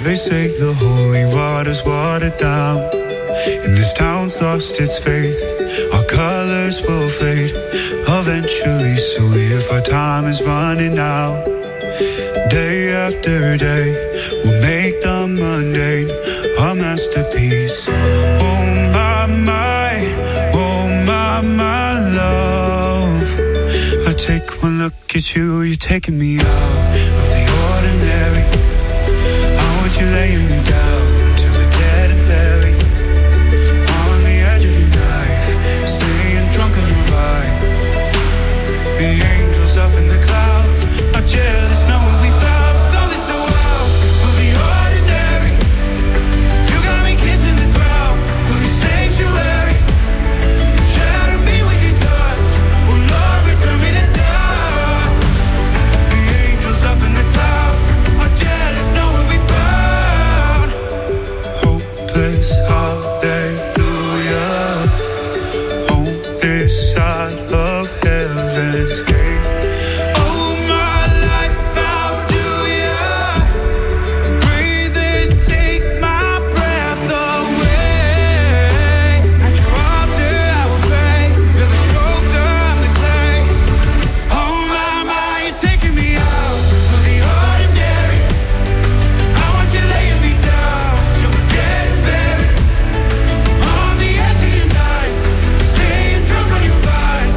They say the holy water's watered down, and this town's lost its faith. Our colors will fade eventually, so if our time is running out, day after day, we'll make the mundane a masterpiece. Oh my love, I take one look at you, you're taking me out of the ordinary. I want you laying me down to a dead and buried, on the edge of your knife, staying drunk on your vibe. The angels up in the clouds are jealous knowing we found something so out of the ordinary. You got me kissing the ground of your sanctuary. Shatter me with your touch, oh Lord, return me to dust. The angels up in the clouds are jealous knowing we found hopeless hallelujah on this side of heaven's gate. Oh my life, how do ya breathe and take my breath away? At your altar I will pray, you're the sculptor, I'm the clay. Oh my, you're taking me out of the ordinary. I want you laying me down to a dead and buried, on the edge of your knife, staying drunk on your vine.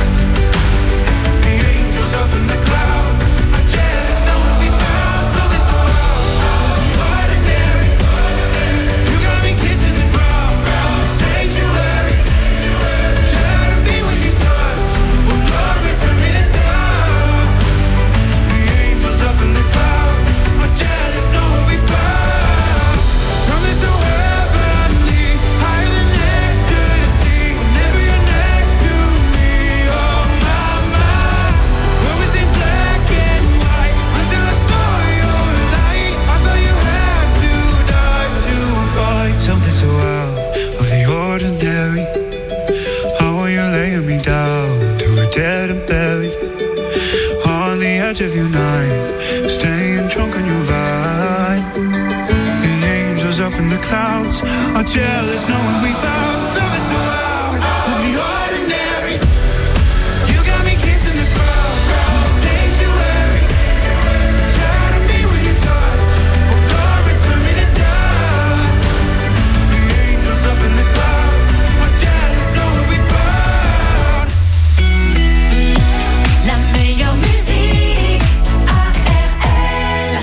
The angels up in the clouds are jealous knowing we found something so out of the ordinary. You got me kissing the ground, sanctuary. Shatter me with your touch, oh Lord, return me to dust. The angels up in the clouds are jealous knowing we found something so heavenly, higher than ecstasy. Whenever you're next to me, oh my, where was in black and white until I saw your light. I thought you had to die to find something so out of the ordinary. How are you laying me down to a dead and buried, on the edge of your knife, staying drunk on your vine. The angels up in the clouds are jealous knowing we found something so out of the ordinary. You got me kissing the ground, sanctuary. Shatter me with your touch, oh Lord, return me to dust. The angels up in the clouds are jealous knowing we found. La meilleure musique, ARL.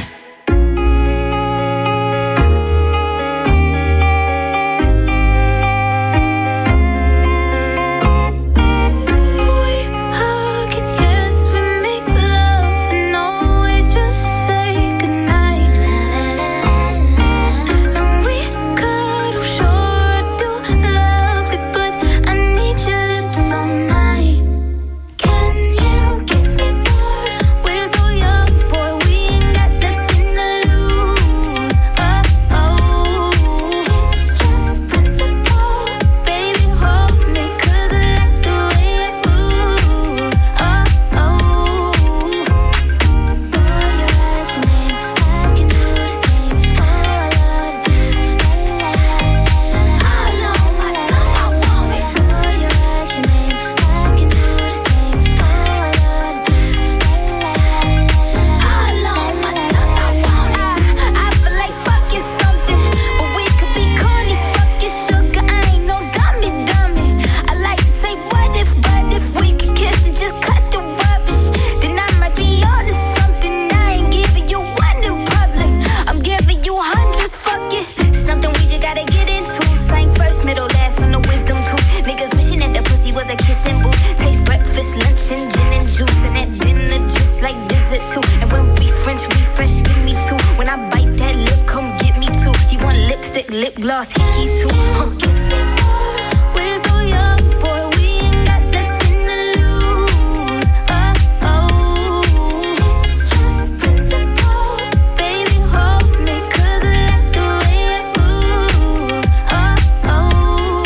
lip gloss, hickeys too. Kiss me more. We're so young, boy, we ain't got nothing to lose. Oh, oh, it's just principle. Baby, hold me, 'cause I like the way you move. Oh, oh.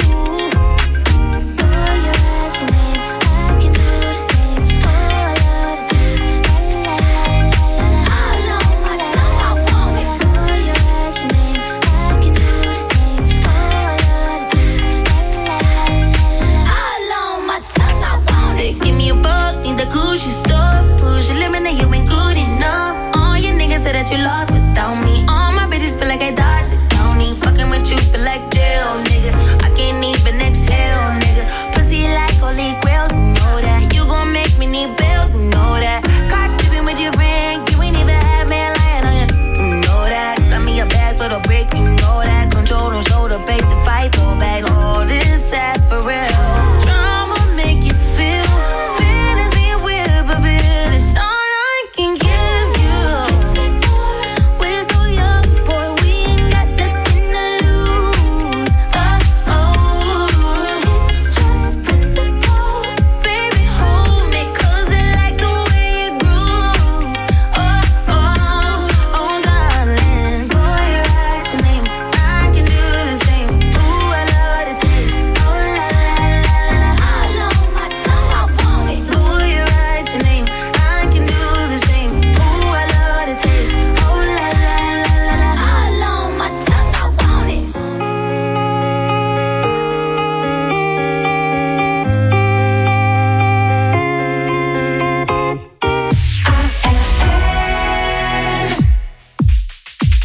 Oh, you write your name, I can do the same. Oh, I love the taste. La, la, la, la, la. All on my tongue, I want it. Oh, you write your name.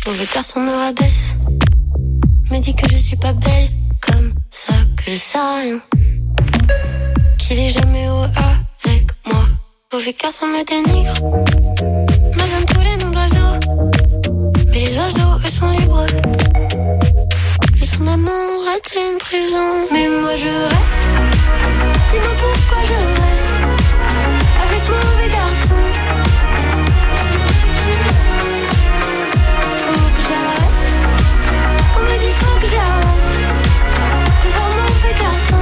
Mauvais garçon me rabaisse, me dit que je suis pas belle, comme ça que je sais rien, qu'il est jamais heureux avec moi. Mauvais garçon me dénigre, me donne tous les noms d'oiseaux, mais les oiseaux eux sont libres. Plus son amour est une prison, mais moi je reste. Dis-moi pourquoi je reste avec mauvais garçon. Faut que j'arrête, on me dit faut que j'arrête de voir mauvais garçon.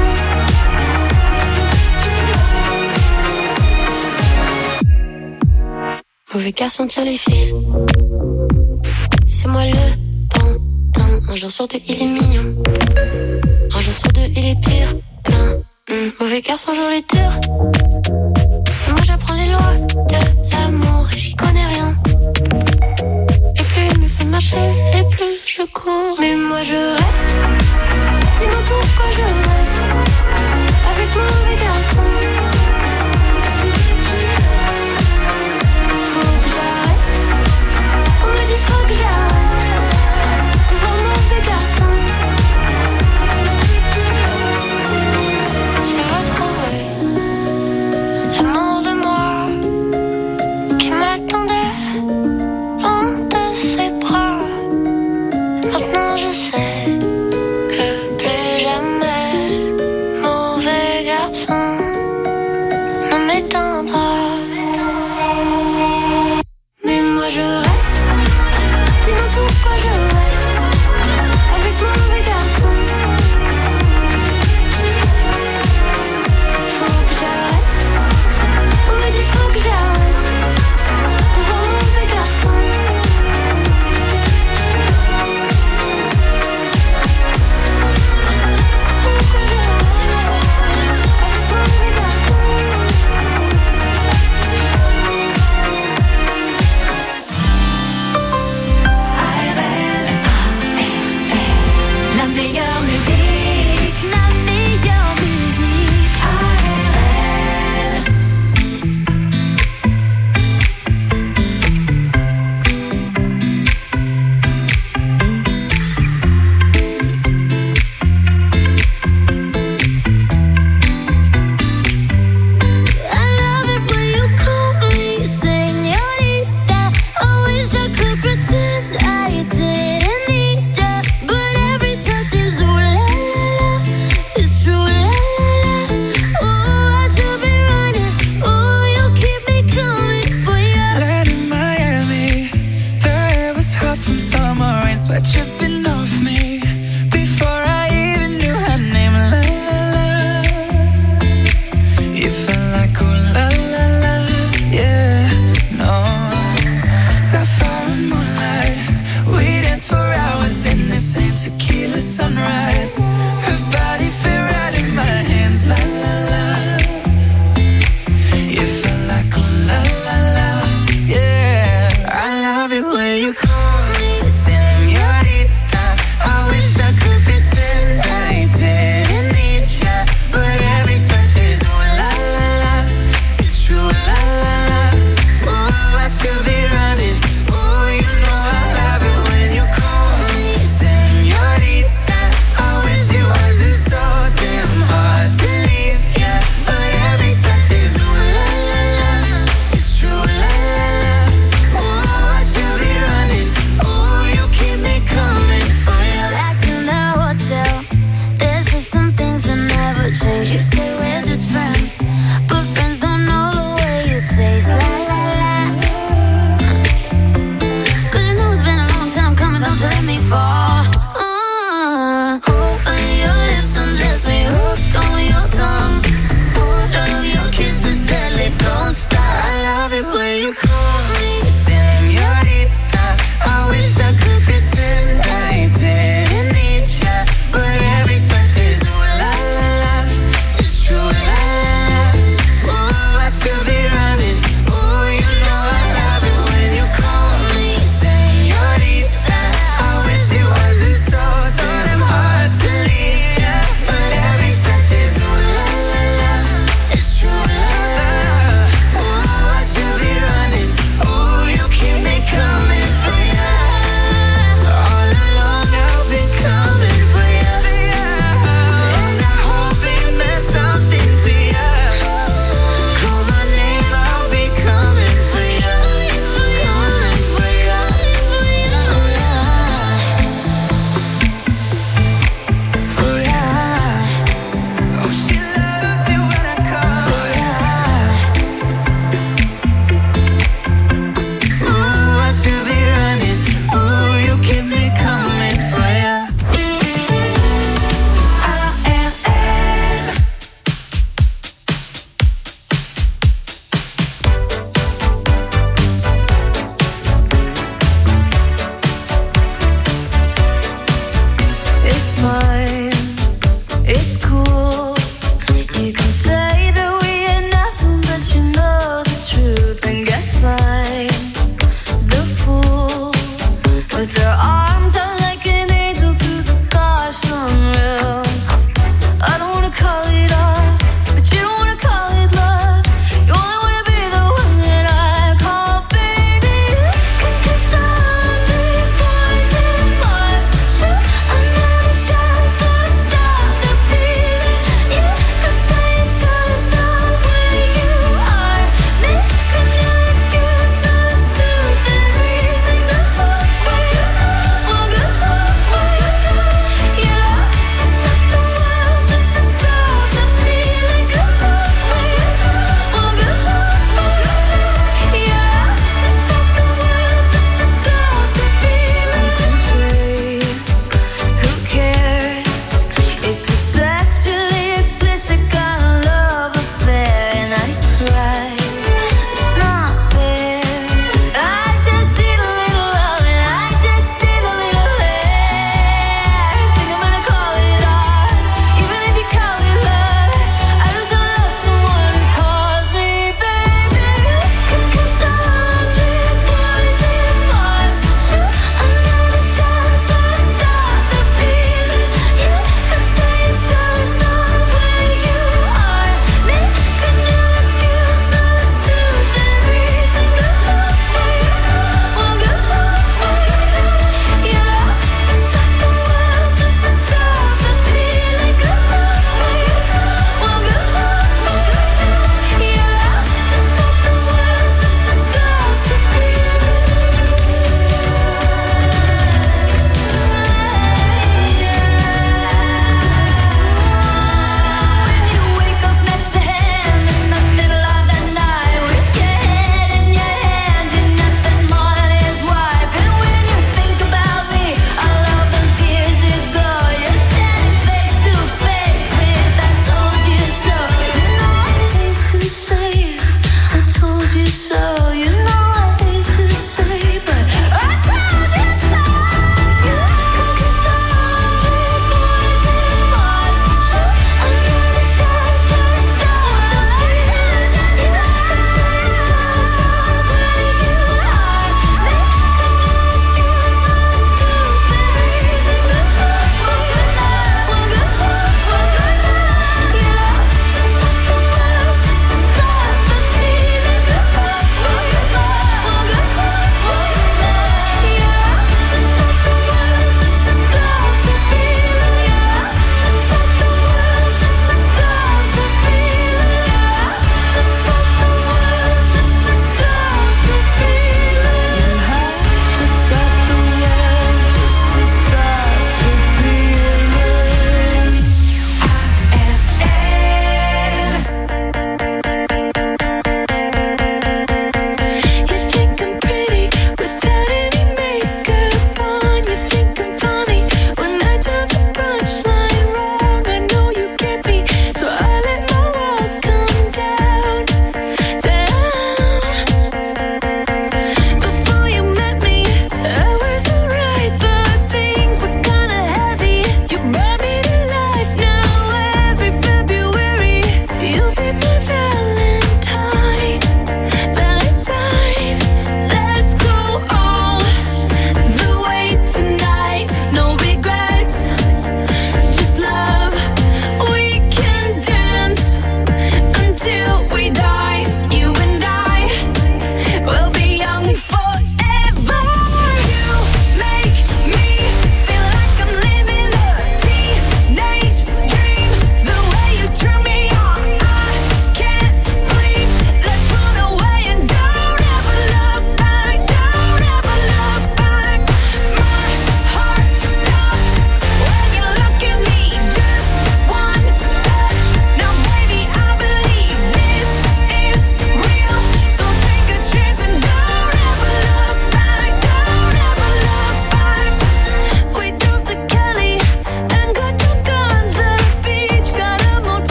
Mauvais garçon tire les fils, et c'est moi le pantin. Un jour sur deux il est mignon, un jour sur deux il est pire qu'un mauvais garçon joue les tours. Et moi j'apprends les lois de l'amour et j'y connais rien. Et plus il me fait marcher et plus je cours. Mais moi je reste, dis-moi pourquoi je reste avec mauvais garçon. Faut que j'arrête, on me dit faut que j'arrête de voir mauvais garçon. J'ai retrouvé l'amour de moi qui m'attendait loin de ses bras. Maintenant je sais que plus jamais mauvais garçon ne m'éteindra. Mais moi je reste, dis-moi pourquoi je reste avec mauvais garçon. Faut que j'arrête, on me dit faut que j'arrête de voir mauvais garçon. La meilleure musique, la meilleure musique. ARL. I love it when you call me señorita. I wish I could pretend I didn't need ya, but every touch is ooh la la la. It's true la la la. Oh, I should be running. Oh, you keep me coming for ya. Land in Miami, the air was hot from summer rain, sweat dripping off me. Before I even knew her name, la la la. You felt like oh la la la, yeah, no. Sapphire and moonlight, we danced for hours in the same tequila sunrise. Her body fit right in my hands, la la la. You felt like oh la la la, yeah. I love it when you call me señorita.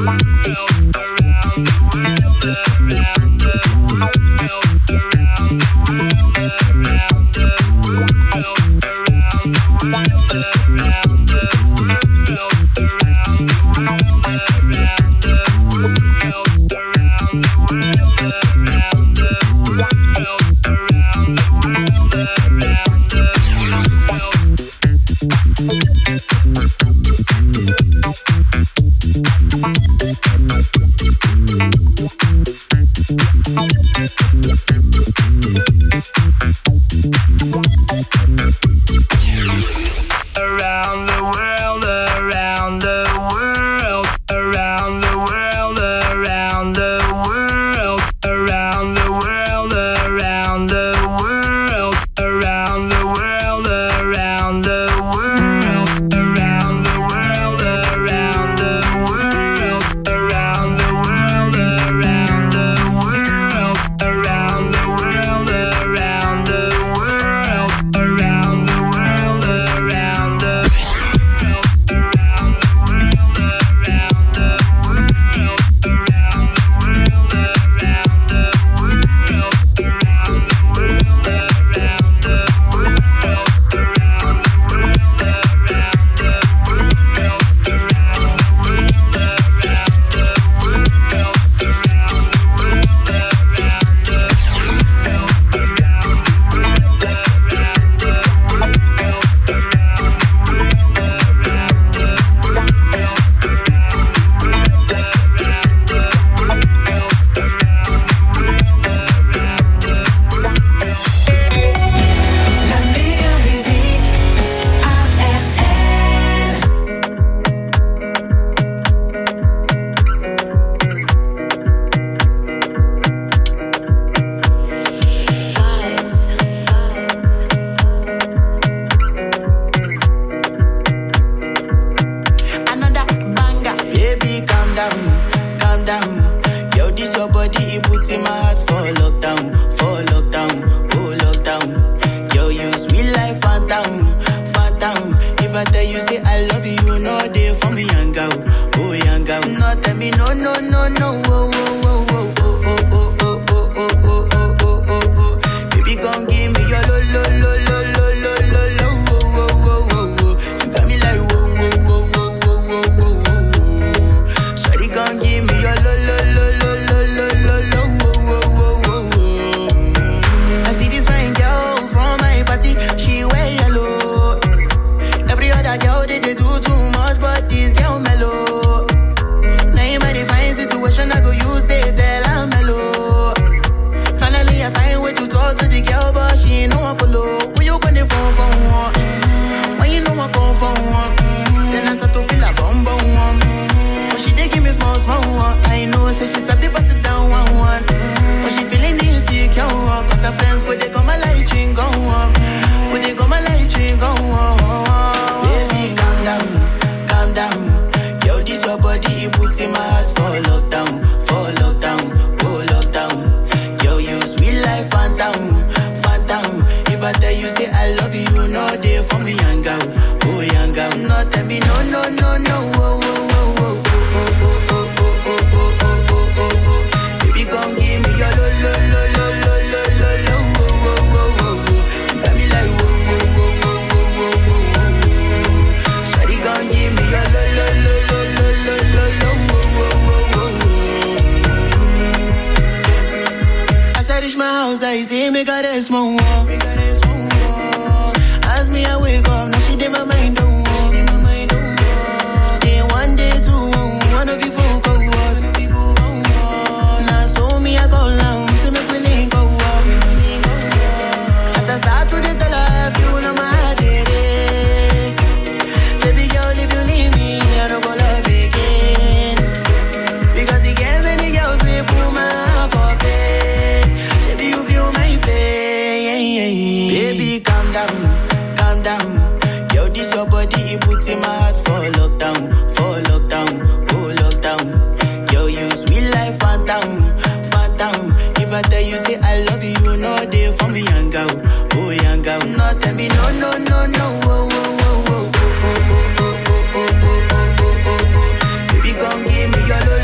Baby, come give me your love.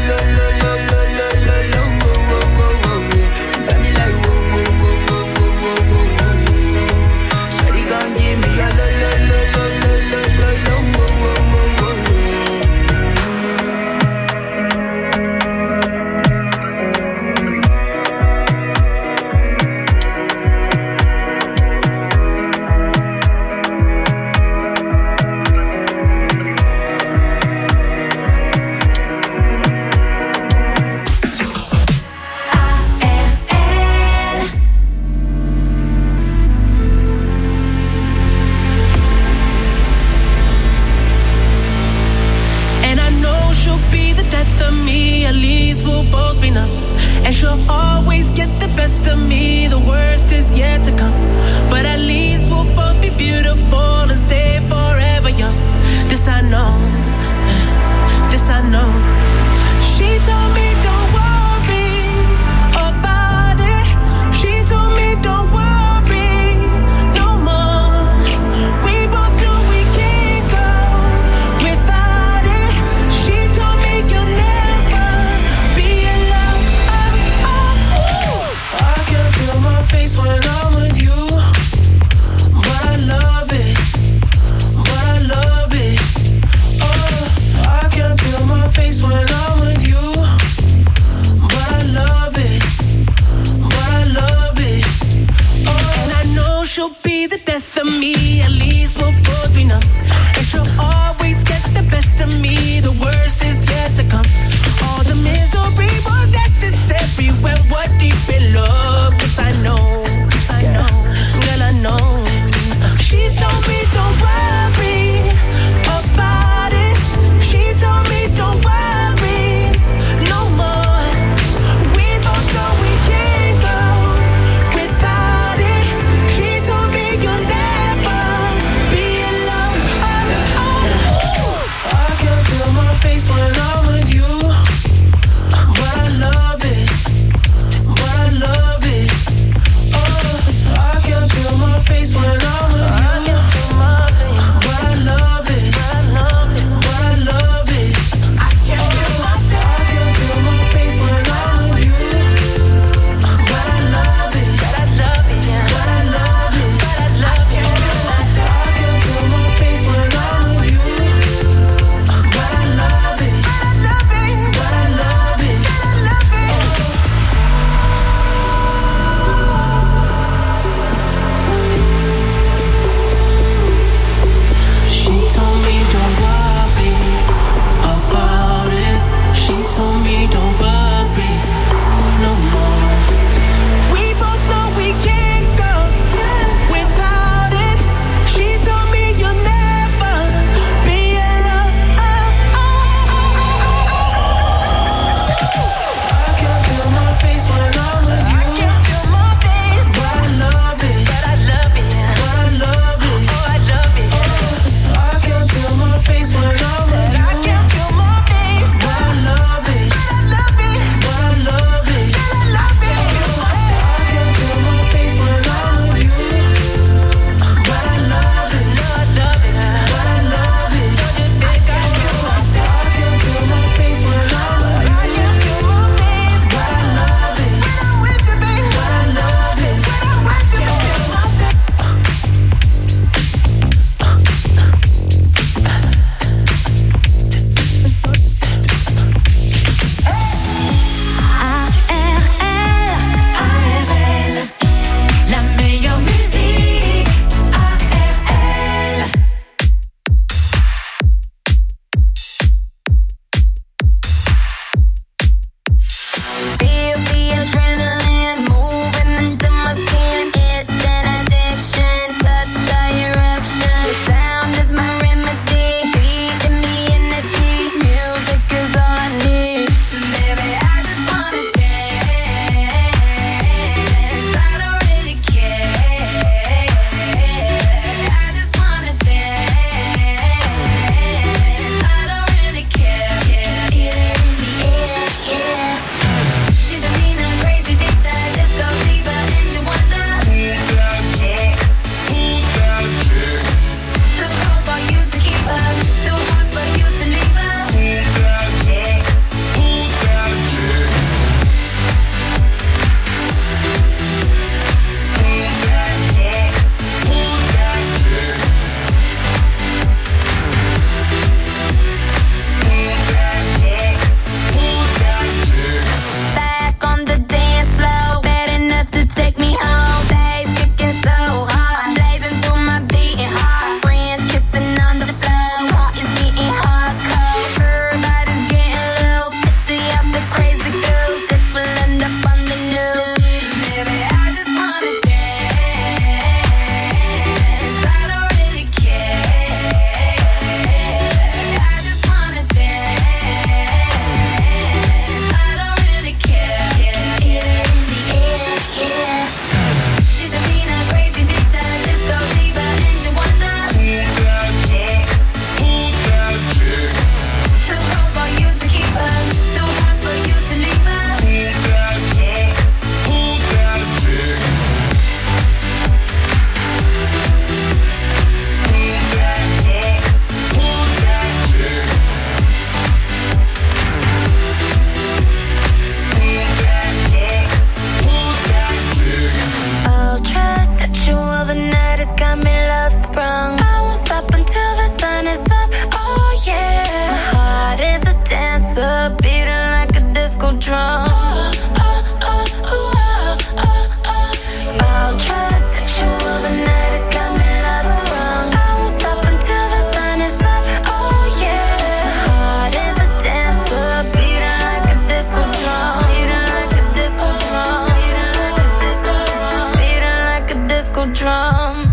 disco drum.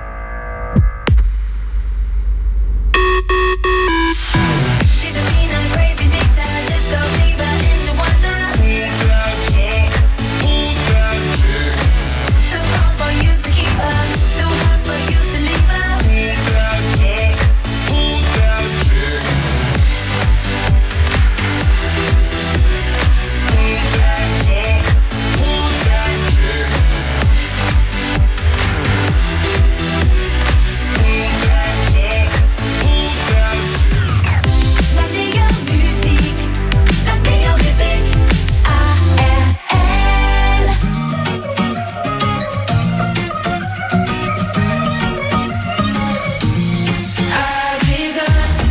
She's a mean and crazy dictator, disco diva, and you wonder who's that chick? Who's that chick? Too cold for you to keep her, too hard for you to leave her. Who's that chick? Who's that chick? Who's that chick? Who's that chick? Who's that chick? Who's that chick? La meilleure musique, ARL. Aziza,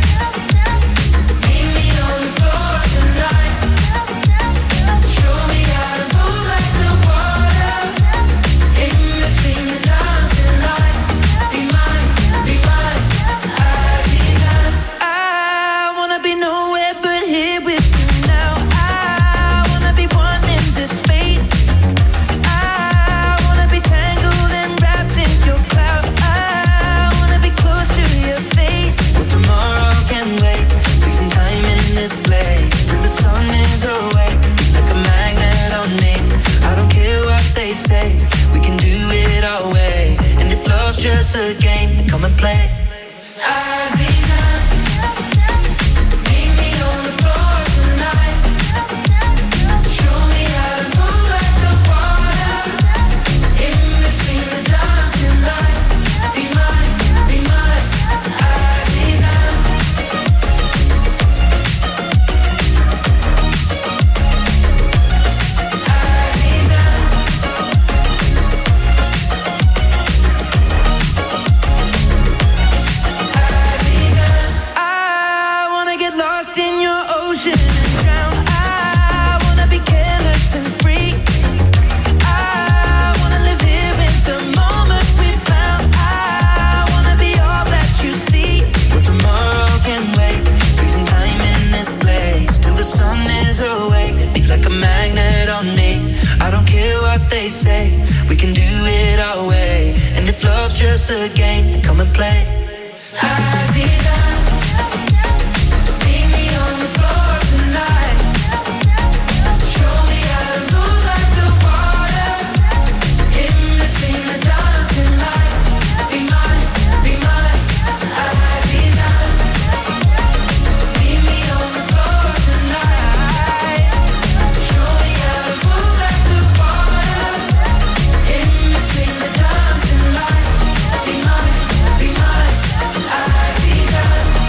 meet me on the floor tonight. Show me how to move like the water. In between the dancing lights. Be mine, Aziza. I wanna be nowhere but here with you now. I wanna be one in this space. I wanna be tangled and wrapped in your cloud. I wanna be close to your face. Well, tomorrow can wait. Freezing time in this place till the sun is away. Like a magnet on me. I don't care what they say. We can do it our way. And if love's just a game, then come and play. Aziza, meet me on the floor tonight. Show me how to move like the water. In between the dancing lights. Be mine, Aziza. I wanna get lost in your ocean and drown. I wanna be careless and free. I wanna live here in the moment we found. I wanna be all that you see. Well, tomorrow can wait. Freezing time in this place till the sun is awake. Be like a magnet on me. I don't care what they say. We can do it our way. And if love's just a game, then come and play. Aziza, meet me on the floor tonight. Show me how to move like the water. In between the dancing lights. Be mine, Aziza. Meet me on the floor tonight. Show me how to move like the water. In between the dancing lights. Be mine, Aziza.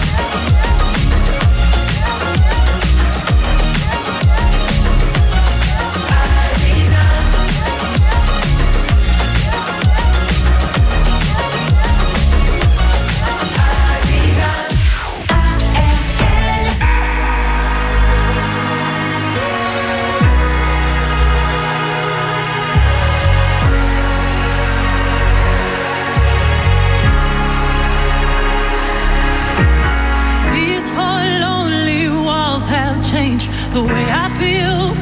These four lonely walls have changed the way I feel.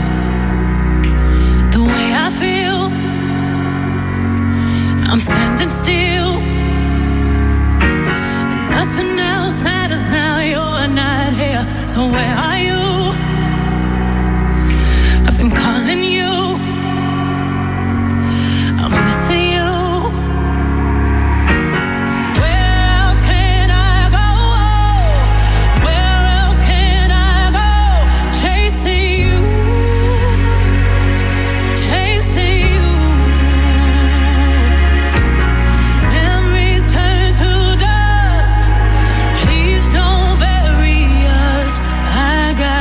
The way I feel. I'm standing still. Nothing else matters now. You're not here. So where are you? I've been calling you. I'm missing you. Where else can I go? Where else can I go? Chasing you, chasing you. Memories turn to dust. Please don't bury us. I got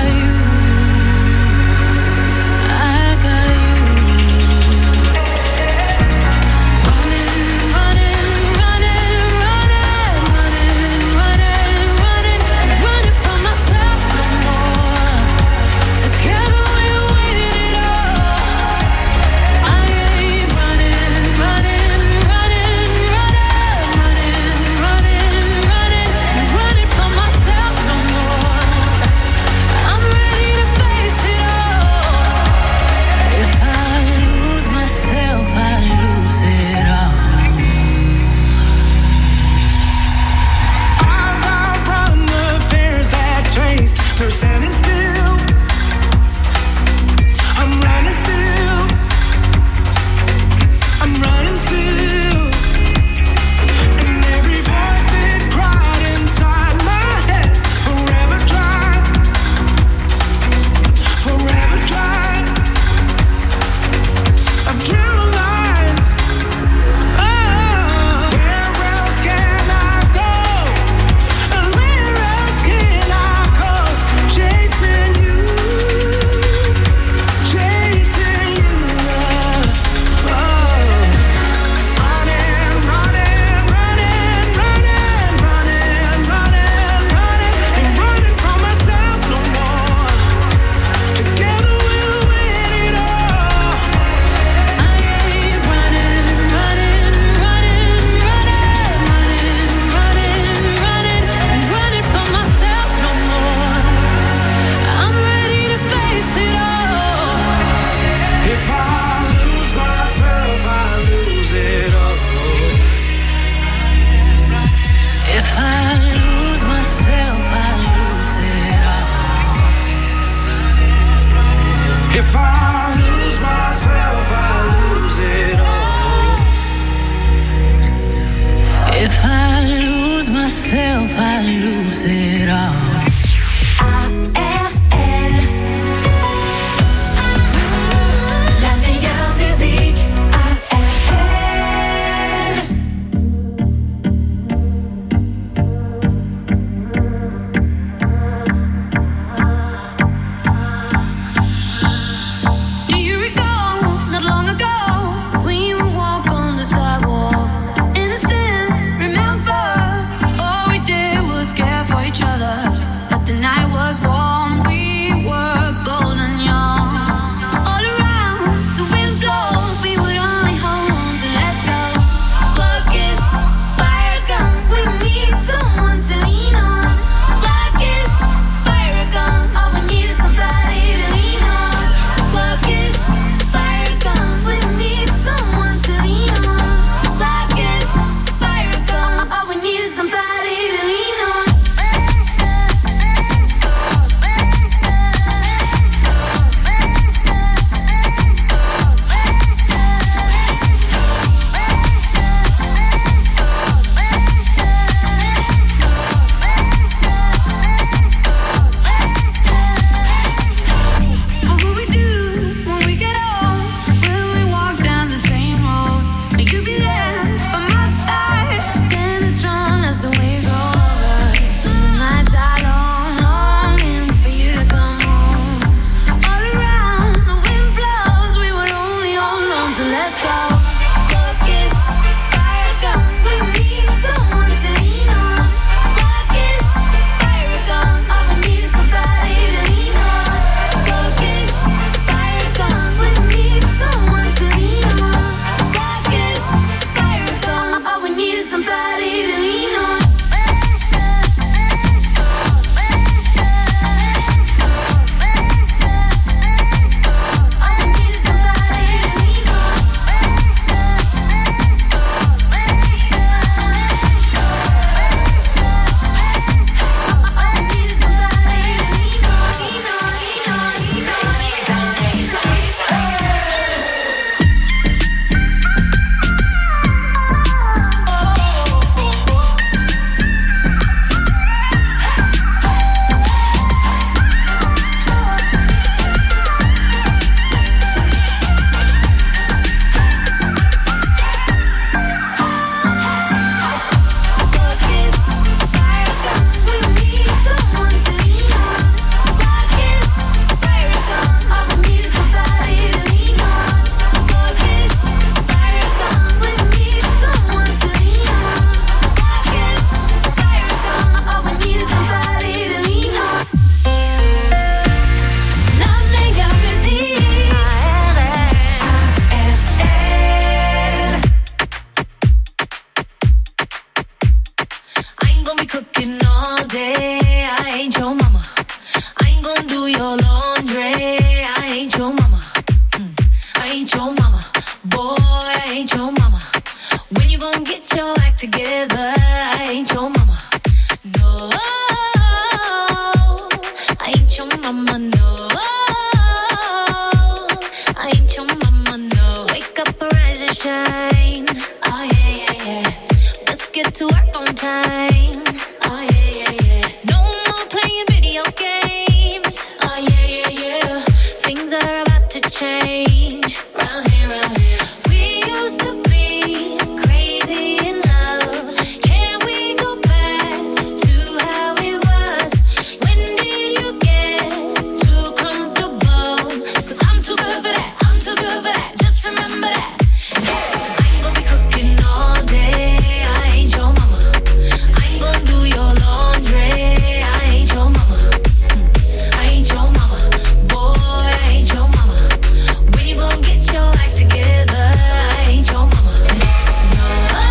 shine. Oh yeah, yeah, yeah. Let's get to work on time. Oh yeah, yeah, yeah. No more playing video games. Oh yeah, yeah, yeah. Things are about to change. Round here, round here. We used to be crazy in love. Can we go back to how it was? When did you get too comfortable? 'Cause I'm too good for that. I'm too good for that. Just remember that. Hey, I ain't gonna be cooking all day. I ain't your mama. I ain't gonna do your laundry. I ain't your mama. I ain't your mama. Boy, I ain't your mama. When you gonna get your act together? I ain't your mama. No,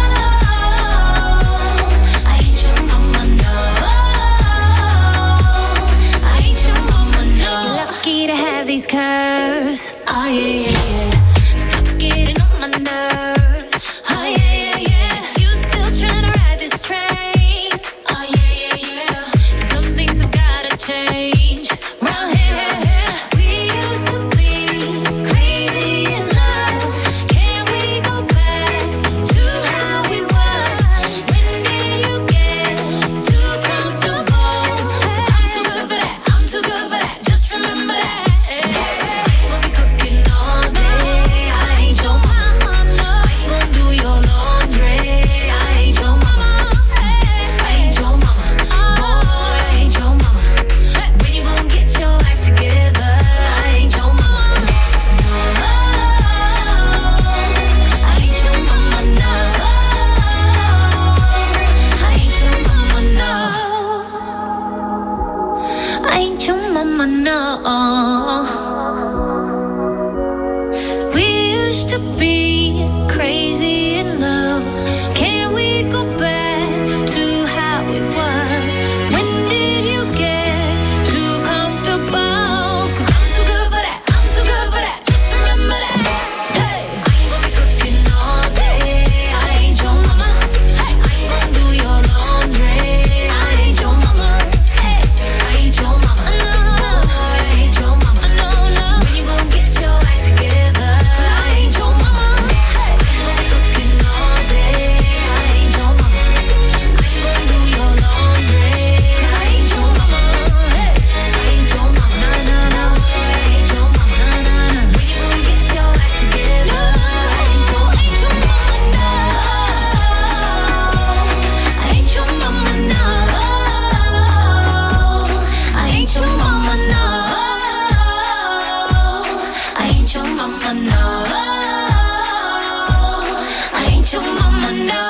I ain't your mama. No, I ain't your mama. No. You're lucky to have these curves. Oh yeah, yeah, yeah. Stop getting on my nerves. Oh yeah, yeah, yeah. You still trying to ride this train? Oh yeah, yeah, yeah. 'Cause some things have gotta change. Round here, we used to be crazy in love. Can we go back to how we was? When did you get too comfortable? 'Cause I'm too good for that. I'm too good for that. Just remember that. I ain't gonna be cooking all day. I ain't your mama. I ain't gonna do your laundry. I ain't your mama. I ain't your mama. Boy, I ain't your mama. When you gonna get your act together? I ain't your mama. No, I ain't your mama. No, I ain't your mama. No, I ain't your mama. No. We used to be crazy in love. Can we go back to how it was? When did you get too comfortable? 'Cause I'm too good for that. I'm too good for that. Just remember that. Hey, I ain't gonna be cooking all day. I ain't your mama. I ain't gonna do your laundry. I ain't your mama. Hey, I ain't your mama. No, no, I ain't your mama. No, no. When you gonna get your act together? 'Cause I ain't your mama. Hey, I ain't gonna be cooking all day. I ain't your mama. I ain't gonna do your laundry. 'Cause I ain't your mama. Hey, I ain't your mama. No, no, no. I ain't your mama. No, no, no. When you gonna get your act together? I ain't your mama. No, I ain't your mama. No, I ain't your mama. No, I ain't your mama. No, I ain't your mama. No.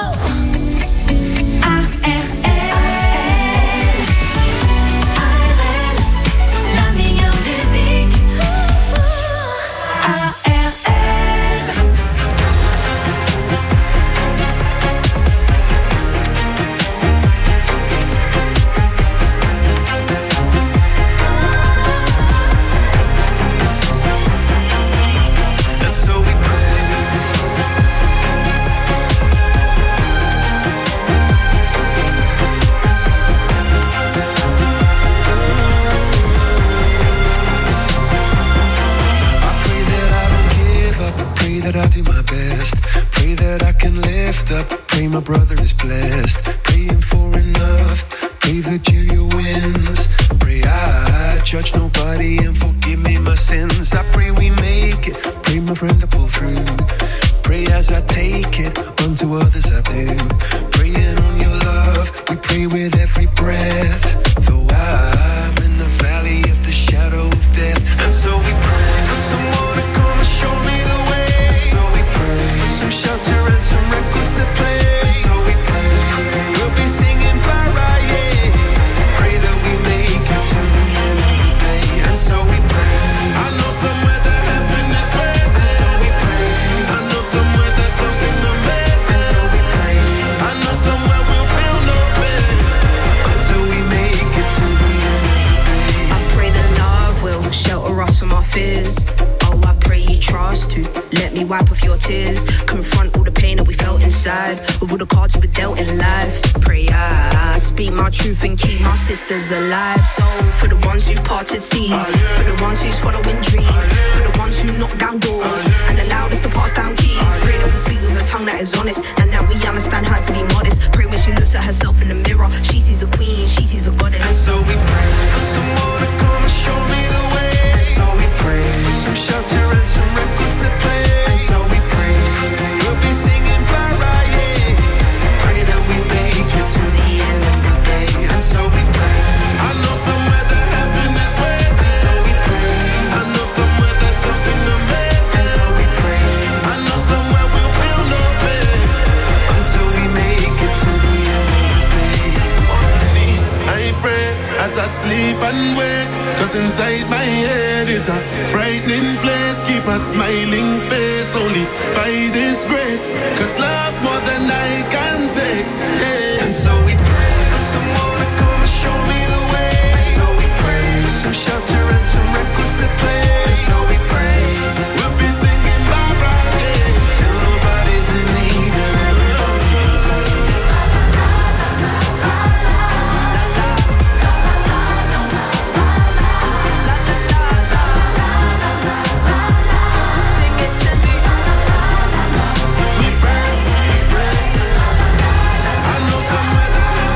La meilleure musique. And so we pray. I pray that I don't give up. I pray that I do my best. Pray that I can lift up. Pray my brother is blessed. Praying for enough. Pray Virginia wins. Pray I judge nobody and forgive me my sins. I pray we make it. Pray my friend to pull through. Pray as I take it. Unto others I do. Praying on your love. We pray with every breath. Though I'm in the valley of the shadow of death. And so we pray for someone to come and show me the way. And so we pray for some shelter and some records to play. And so we pray we'll be singing bye, yeah. Pray that we make it to the end of the day. And so we pray. I know somewhere that heaven is waiting. And so we pray. I know somewhere there's something amazing. And so we pray. I know somewhere we'll feel no pain until we make it to the end of the day. I pray that love will shelter us from our fears. Oh, I pray you trust to let me wipe off your tears. Confront all the pain that we felt inside with all the cards we were dealt in life. Pray I speak my truth and keep my sisters alive. So for the ones who parted seas, for the ones who's following dreams, for the ones who knocked down doors and allowed us to pass down keys. Pray that we speak tongue that is honest, and now we understand how to be modest. Pray when she looks at herself in the mirror, she sees a queen, she sees a goddess. And so we pray for someone to come and show me the way. And so we pray for some shelter and some records to play. And so we pray we'll be singing bye bye, yeah. Pray that we make it to the end of the day. And so we pray. I know somewhere that heaven is waiting. And so we pray. I know somewhere there's something amazing. And so we pray. I know somewhere we'll feel no pain until we make it to the end of the day. On my knees, I pray as I sleep and wake, 'cause inside my head is a frightening place. Keep a smiling face only by this grace, 'cause love's more than I can take, yeah. And so we pray for someone to come and show me the way. And so we pray for some shelter and some records to play. And so we pray we'll be singing bye bye, yeah, till nobody's in need and everybody can sing. Sing it to me. We pray, we pray. I know somewhere that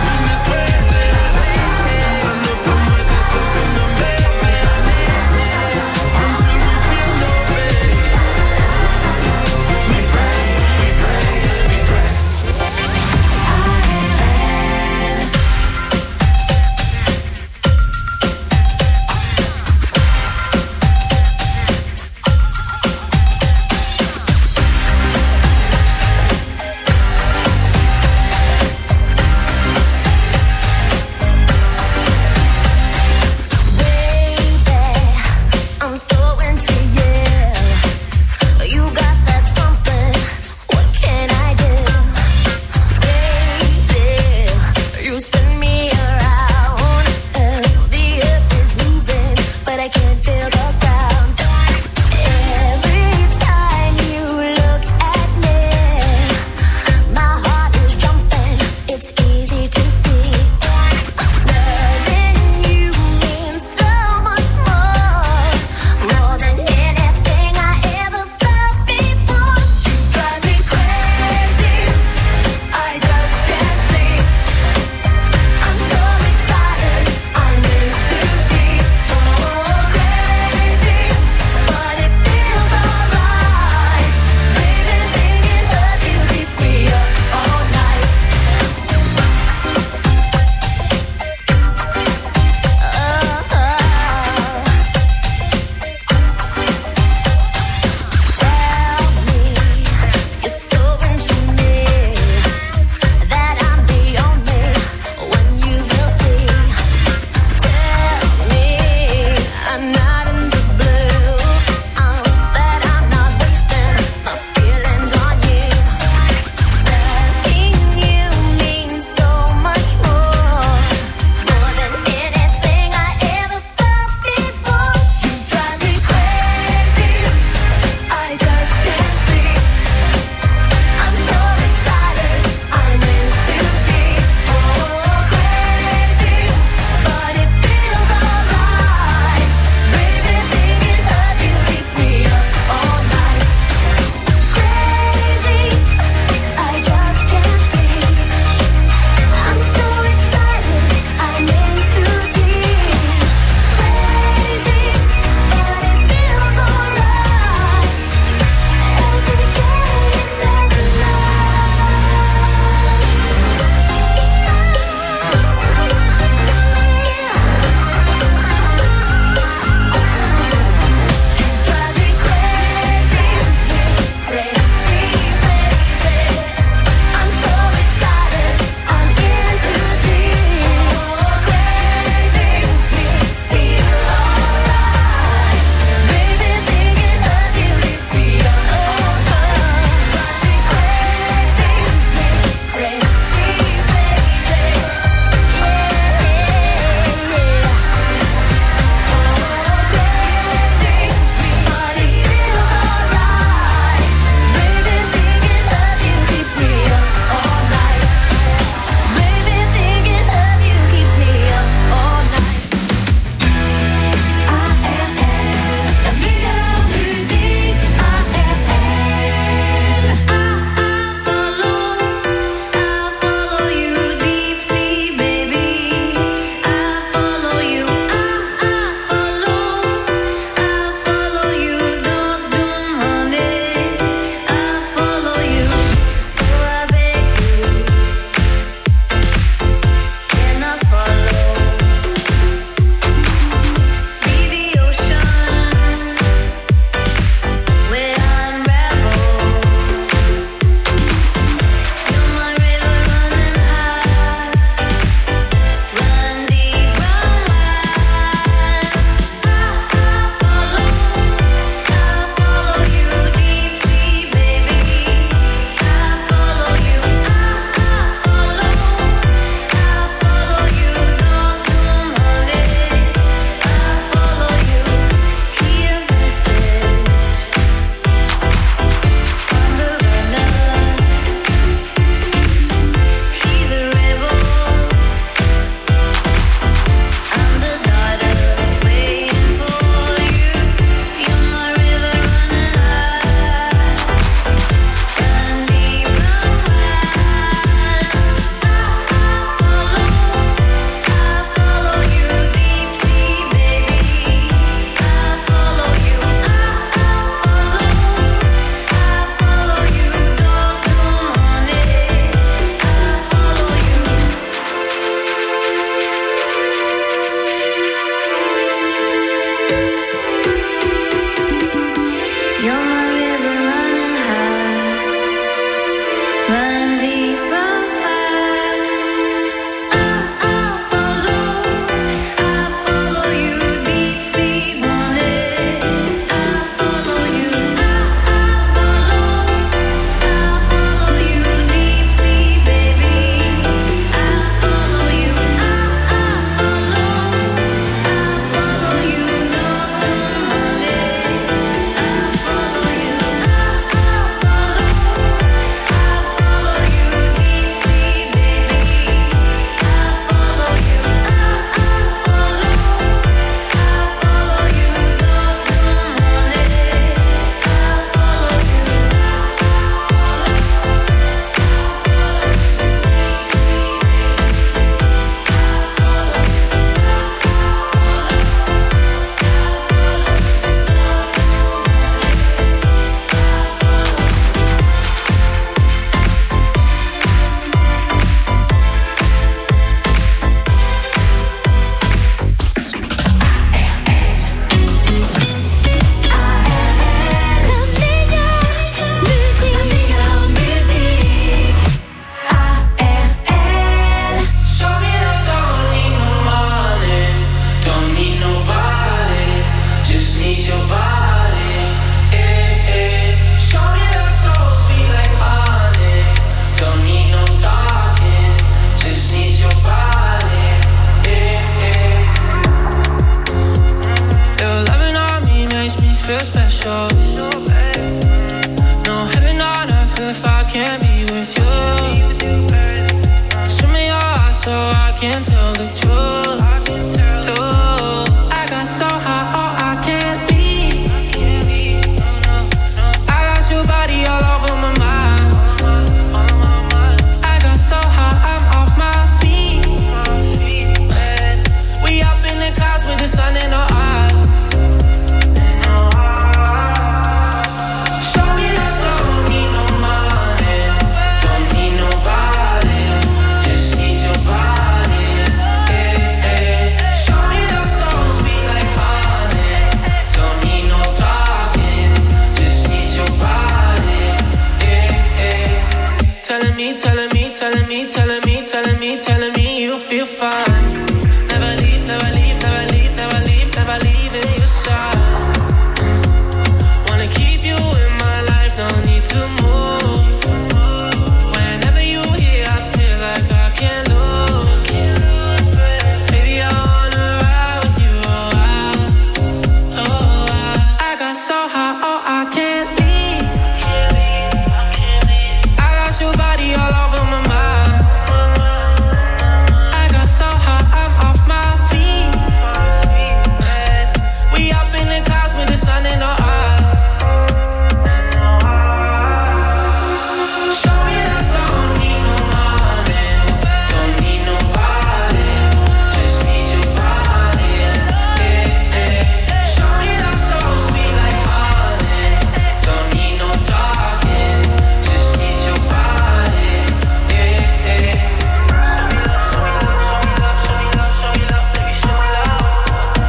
extra special.